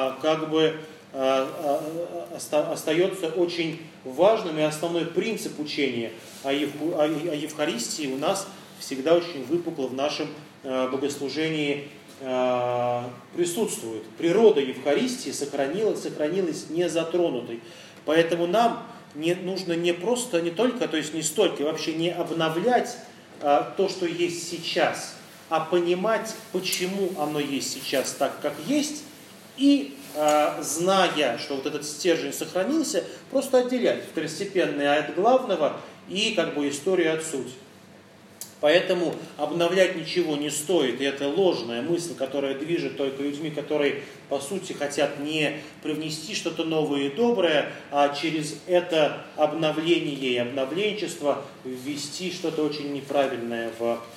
остается очень важным, и основной принцип учения о Евхаристии у нас всегда очень выпукло в нашем богослужении присутствует. Природа Евхаристии сохранилась незатронутой. Поэтому нам нужно не столько вообще не обновлять то, что есть сейчас, а понимать, почему оно есть сейчас так, как есть, и, зная, что вот этот стержень сохранился, просто отделять второстепенное от главного и историю от сути. Поэтому обновлять ничего не стоит, и это ложная мысль, которая движет только людьми, которые, по сути, хотят не привнести что-то новое и доброе, а через это обновление и обновленчество ввести что-то очень неправильное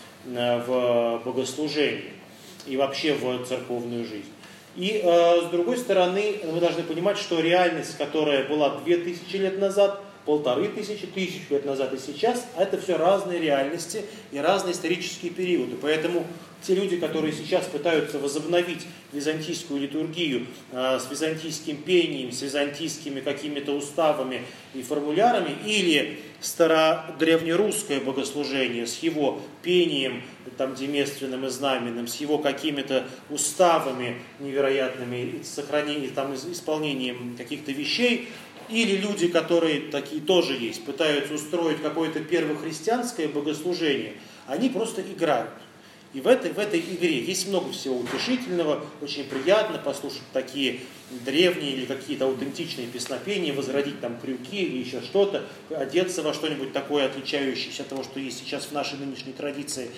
в богослужение и вообще в церковную жизнь. И с другой стороны, мы должны понимать, что реальность, которая была 2000 лет назад, 1500, 1000 лет назад и сейчас, это все разные реальности и разные исторические периоды. Поэтому те люди, которые сейчас пытаются возобновить византийскую литургию с византийским пением, с византийскими какими-то уставами и формулярами, или стародревнерусское богослужение с его пением, деместственным и знаменным, с его какими-то уставами невероятными, исполнением каких-то вещей, или люди, которые такие тоже есть, пытаются устроить какое-то первохристианское богослужение, они просто играют. И в этой игре есть много всего утешительного, очень приятно послушать такие древние или какие-то аутентичные песнопения, возродить крюки или еще что-то, одеться во что-нибудь такое, отличающееся от того, что есть сейчас в нашей нынешней традиции,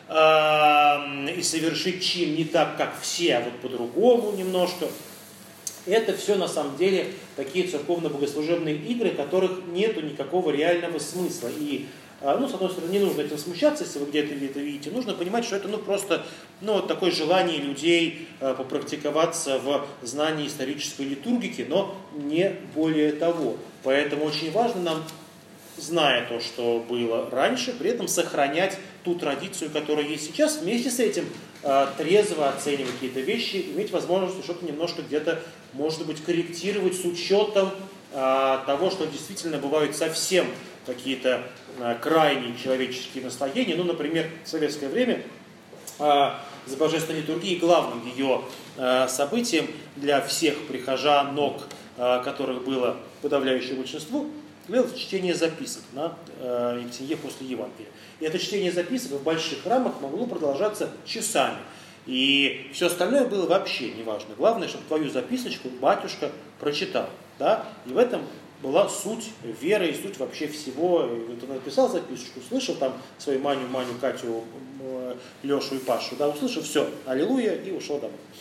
и совершить чин не так, как все, а вот по-другому немножко. Это все на самом деле такие церковно-богослужебные игры, которых нету никакого реального смысла. И, с одной стороны, не нужно этим смущаться, если вы где-то это видите. Нужно понимать, что это просто такое желание людей попрактиковаться в знании исторической литургики, но не более того. Поэтому очень важно нам, зная то, что было раньше, при этом сохранять ту традицию, которая есть сейчас, вместе с этим трезво оценивать какие-то вещи, иметь возможность что-то немножко где-то, может быть, корректировать с учетом того, что действительно бывают совсем какие-то крайние человеческие наслоения. Например, в советское время за божественной литургией главным ее событием для всех прихожанок, которых было подавляющее большинство, являлось чтение записок на Ектенье после Евангелия. И это чтение записок в больших храмах могло продолжаться часами. И все остальное было вообще неважно. Главное, чтобы твою записочку батюшка прочитал. Да? И в этом была суть веры и суть вообще всего. И вот он написал записочку, услышал свою Маню, Катю, Лешу и Пашу, услышал, все, аллилуйя, и ушел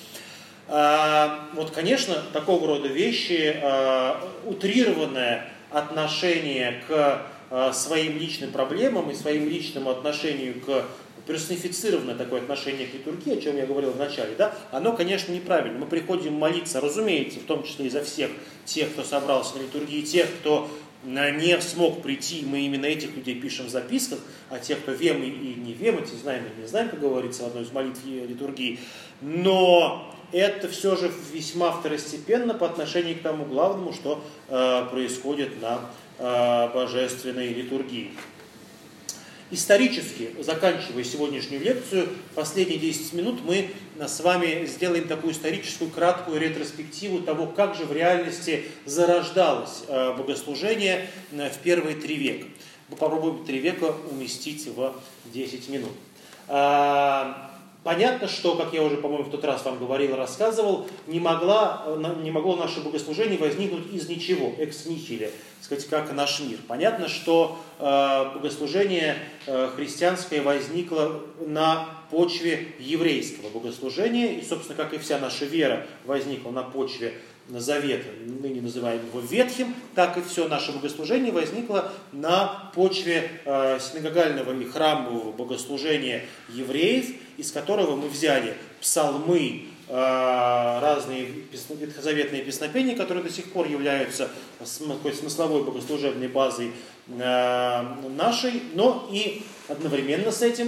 домой. Конечно, такого рода вещи, утрированное отношение к своим личным проблемам и своим личному отношению к персонифицированное такое отношение к литургии, о чем я говорил в начале, оно, конечно, неправильно. Мы приходим молиться, разумеется, в том числе и за всех тех, кто собрался на литургии, тех, кто не смог прийти, мы именно этих людей пишем в записках, а тех, кто вем и не вем, эти знаем и не знаем, как говорится в одной из молитв литургии, но это все же весьма второстепенно по отношению к тому главному, что происходит на божественной литургии. Исторически, заканчивая сегодняшнюю лекцию, последние 10 минут мы с вами сделаем такую историческую краткую ретроспективу того, как же в реальности зарождалось богослужение в первые 3 века. Мы попробуем 3 века уместить в 10 минут. Понятно, что, как я уже, по-моему, в тот раз вам говорил, рассказывал, не могло наше богослужение возникнуть из ничего, экс нихиле, сказать, как наш мир. Понятно, что богослужение христианское возникло на почве еврейского богослужения, и, собственно, как и вся наша вера возникла на почве Завета, ныне называем его Ветхим, так и все наше богослужение возникло на почве синагогального и храмового богослужения евреев, из которого мы взяли псалмы, разные ветхозаветные песнопения, которые до сих пор являются такой смысловой богослужебной базой нашей, но и одновременно с этим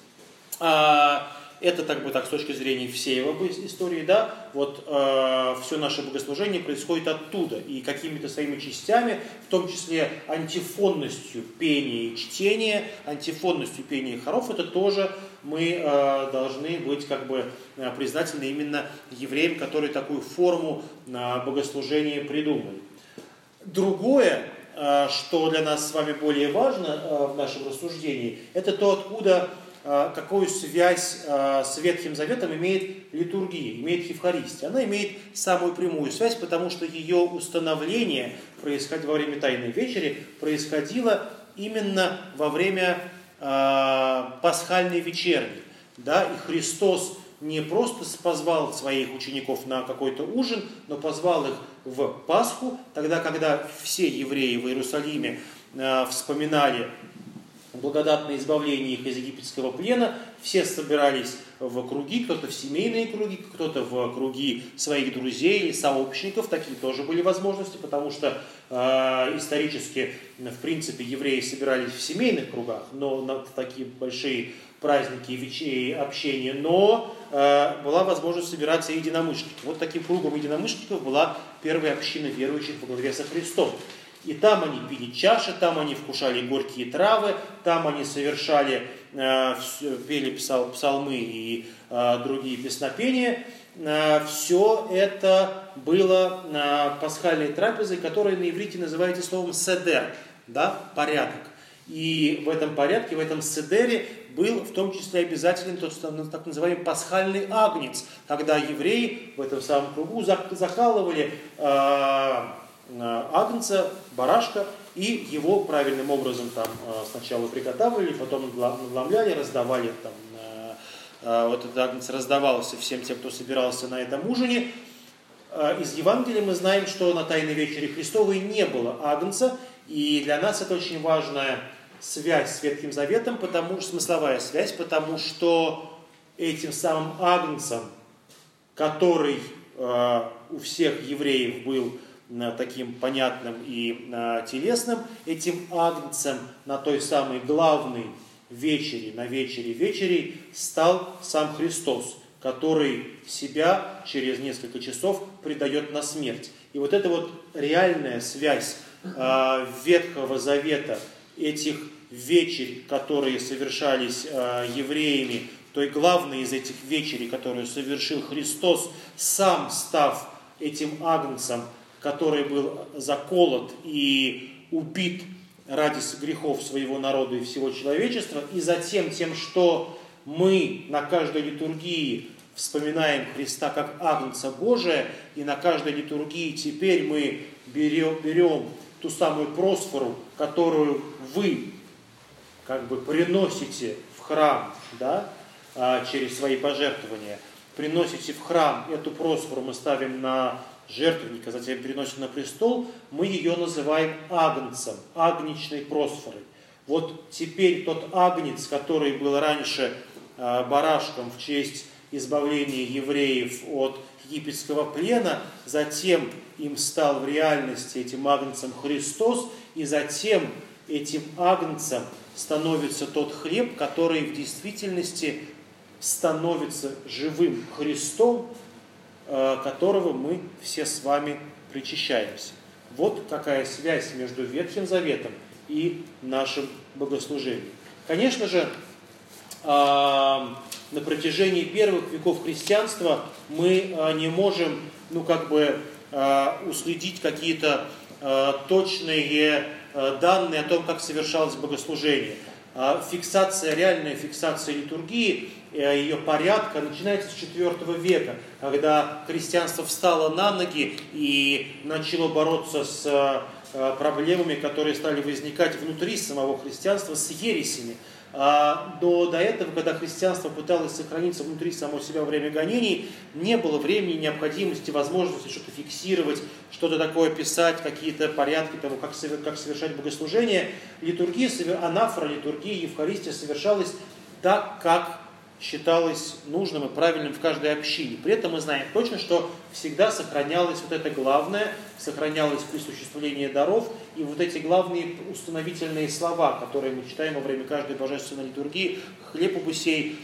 это с точки зрения всей его истории, да, вот все наше богослужение происходит оттуда, и какими-то своими частями, в том числе антифонностью пения и чтения, антифонностью пения и хоров, это тоже мы должны быть признательны именно евреям, которые такую форму богослужения придумали. Другое, что для нас с вами более важно в нашем рассуждении, это то, откуда какую связь с Ветхим Заветом имеет литургия, имеет Евхаристия. Она имеет самую прямую связь, потому что ее установление во время Тайной Вечери происходило именно во время пасхальной вечерни. Да? И Христос не просто позвал своих учеников на какой-то ужин, но позвал их в Пасху, тогда, когда все евреи в Иерусалиме вспоминали благодатное избавление их из египетского плена, все собирались в круги, кто-то в семейные круги, кто-то в круги своих друзей или сообщников, такие тоже были возможности, потому что исторически, в принципе, евреи собирались в семейных кругах, но на такие большие праздники и общения, но была возможность собираться и единомышленников. Вот таким кругом единомышленников была первая община верующих во главе со Христом. И там они пили чаши, там они вкушали горькие травы, там они пели псалмы и другие песнопения. Все это было пасхальной трапезой, которая на иврите называется словом седер, да, порядок. И в этом порядке, в этом седере был в том числе обязателен тот так называемый пасхальный агнец, когда евреи в этом самом кругу закалывали агнца, барашка, и его правильным образом сначала приготавливали, потом надломляли, раздавали вот этот агнец раздавался всем тем, кто собирался на этом ужине. Из Евангелия мы знаем, что на Тайной Вечере Христовой не было агнца, и для нас это очень важная связь с Ветхим Заветом, смысловая связь, потому что этим самым агнцем, который у всех евреев был таким понятным и телесным, этим агнцем на той самой главной вечере, на вечере вечерей, стал сам Христос, который себя через несколько часов предает на смерть. И вот эта вот реальная связь Ветхого Завета, этих вечерей, которые совершались евреями, той главной из этих вечерей, которую совершил Христос, сам став этим агнцем, который был заколот и убит ради грехов своего народа и всего человечества, и затем тем, что мы на каждой литургии вспоминаем Христа как Агнца Божия, и на каждой литургии теперь мы берем ту самую просфору, которую вы приносите в храм, да, через свои пожертвования, приносите в храм эту просфору, мы ставим на жертвенника, затем переносим на престол, мы ее называем агнцем, агнечной просфорой. Вот теперь тот агнец, который был раньше барашком в честь избавления евреев от египетского плена, затем им стал в реальности этим агнцем Христос, и затем этим агнцем становится тот хлеб, который в действительности становится живым Христом, которого мы все с вами причащаемся. Вот какая связь между Ветхим Заветом и нашим богослужением. Конечно же, на протяжении первых веков христианства мы не можем, уследить какие-то точные данные о том, как совершалось богослужение. Реальная фиксация литургии, ее порядка начинается с IV века, когда христианство встало на ноги и начало бороться с проблемами, которые стали возникать внутри самого христианства, с ересями. До этого, когда христианство пыталось сохраниться внутри самого себя во время гонений, не было времени, необходимости, возможности что-то фиксировать, что-то такое писать, какие-то порядки того, как совершать богослужение. Литургия, анафора, литургия, Евхаристия совершалась так, как считалось нужным и правильным в каждой общине. При этом мы знаем точно, что всегда сохранялось вот это главное, сохранялось присуществление даров, и вот эти главные установительные слова, которые мы читаем во время каждой божественной литургии: хлеб убысей,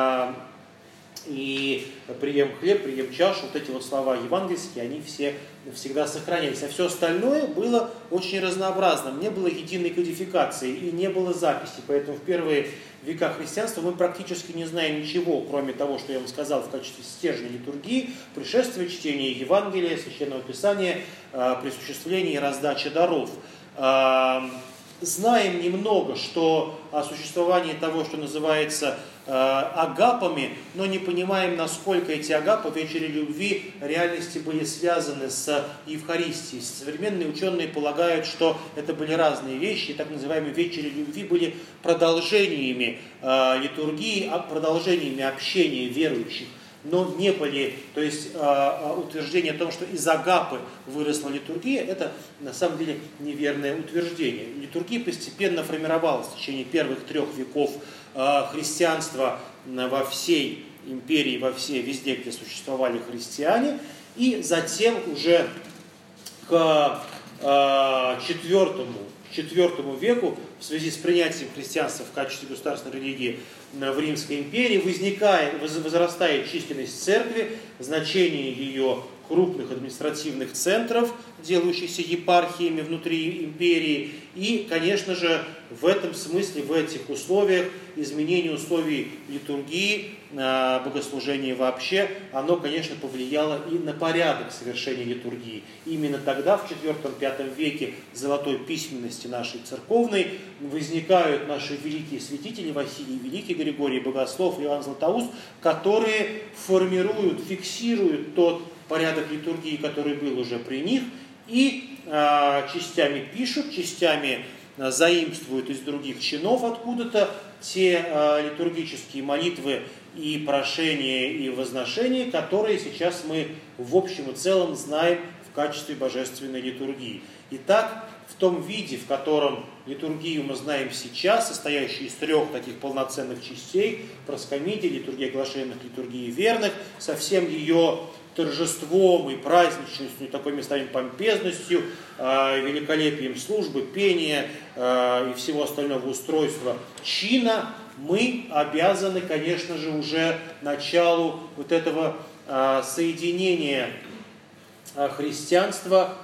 и прием хлеб, прием чашу, вот эти вот слова евангельские, они все всегда сохранялись. А все остальное было очень разнообразным, не было единой кодификации и не было записи. Поэтому в первые века христианства мы практически не знаем ничего, кроме того, что я вам сказал в качестве стержня литургии: пришествие, чтение Евангелия, Священного Писания, присуществление и раздача даров. Знаем немного, что о существовании того, что называется агапами, но не понимаем, насколько эти агапы в вечере любви в реальности были связаны с Евхаристией. Современные ученые полагают, что это были разные вещи, и так называемые вечери любви были продолжениями литургии, продолжениями общения верующих, но не были, то есть утверждение о том, что из агапы выросла литургия, это на самом деле неверное утверждение. Литургия постепенно формировалась в течение первых 3 веков христианства во всей империи, везде, где существовали христиане, и затем уже к IV веку, в связи с принятием христианства в качестве государственной религии в Римской империи, возрастает численность церкви, значение ее крупных административных центров, делающихся епархиями внутри империи. И, конечно же, в этом смысле, в этих условиях, изменение условий литургии, богослужения вообще, оно, конечно, повлияло и на порядок совершения литургии. Именно тогда, в IV-V веке золотой письменности нашей церковной, возникают наши великие святители Василий Великий, Григорий Богослов, Иоанн Златоуст, которые формируют, фиксируют тот порядок литургии, который был уже при них, и частями пишут, частями заимствуют из других чинов откуда-то те литургические молитвы и прошения, и возношения, которые сейчас мы в общем и целом знаем в качестве божественной литургии. Итак, в том виде, в котором литургию мы знаем сейчас, состоящую из 3 таких полноценных частей: проскомидия, литургия оглашенных, литургии верных, со всем ее торжеством и праздничностью, такой местами помпезностью, великолепием службы, пения и всего остального устройства чина, мы обязаны, конечно же, уже началу вот этого соединения христианства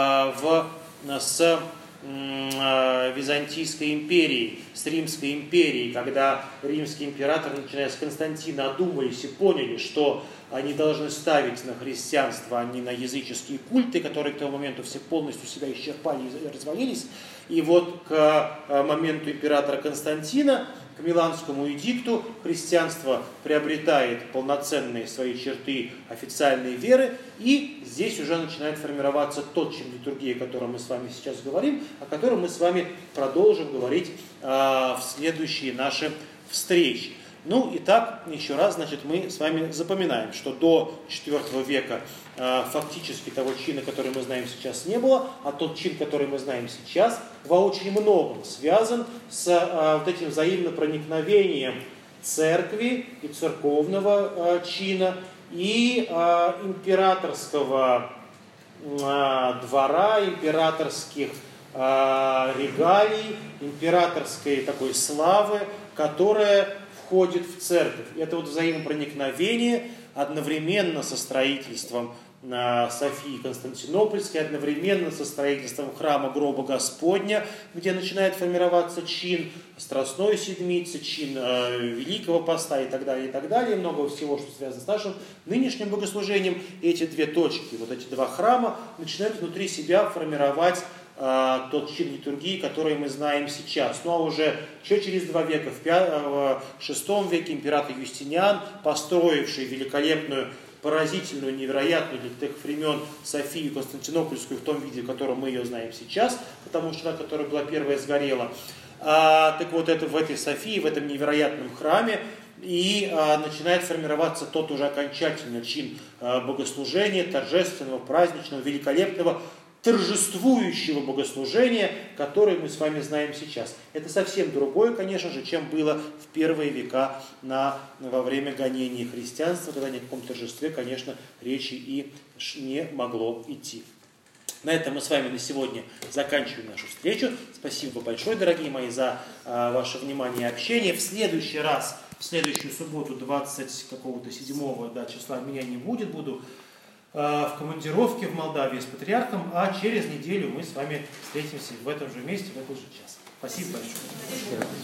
с Византийской империей, с Римской империей, когда римские императоры, начиная с Константина, одумались и поняли, что они должны ставить на христианство, а не на языческие культы, которые к тому моменту все полностью себя исчерпали и развалились. И вот к моменту императора Константина, к Миланскому эдикту, христианство приобретает полноценные свои черты официальной веры, и здесь уже начинает формироваться тот чин литургии, о котором мы с вами сейчас говорим, о котором мы с вами продолжим говорить в следующие наши встречи. Ну, итак, еще раз, мы с вами запоминаем, что до IV века фактически того чина, который мы знаем сейчас, не было, а тот чин, который мы знаем сейчас, во очень многом связан с вот этим взаимным проникновением церкви и церковного чина и императорского двора, императорских регалий, императорской такой славы, которая входит в церковь. Это вот взаимопроникновение одновременно со строительством Софии Константинопольской, одновременно со строительством храма гроба Господня, где начинает формироваться чин Страстной Седмицы, чин Великого Поста и так далее, много всего, что связано с нашим нынешним богослужением. И эти две точки, вот эти два храма начинают внутри себя формировать тот чин литургии, который мы знаем сейчас. Ну а уже еще через 2 века, в VI веке император Юстиниан, построивший великолепную, поразительную, невероятную для тех времен Софию Константинопольскую в том виде, в котором мы ее знаем сейчас, потому что та, которая была первая, сгорела. Так вот, это в этой Софии, в этом невероятном храме, и начинает формироваться тот уже окончательный чин богослужения, торжественного, праздничного, великолепного, торжествующего богослужения, которое мы с вами знаем сейчас. Это совсем другое, конечно же, чем было в первые века во время гонения христианства, когда ни о каком торжестве, конечно, речи и не могло идти. На этом мы с вами на сегодня заканчиваем нашу встречу. Спасибо большое, дорогие мои, за ваше внимание и общение. В следующий раз, в следующую субботу, 27 числа, меня не будет, буду в командировке в Молдавии с патриархом, а через неделю мы с вами встретимся в этом же месте, в этот же час. Спасибо большое.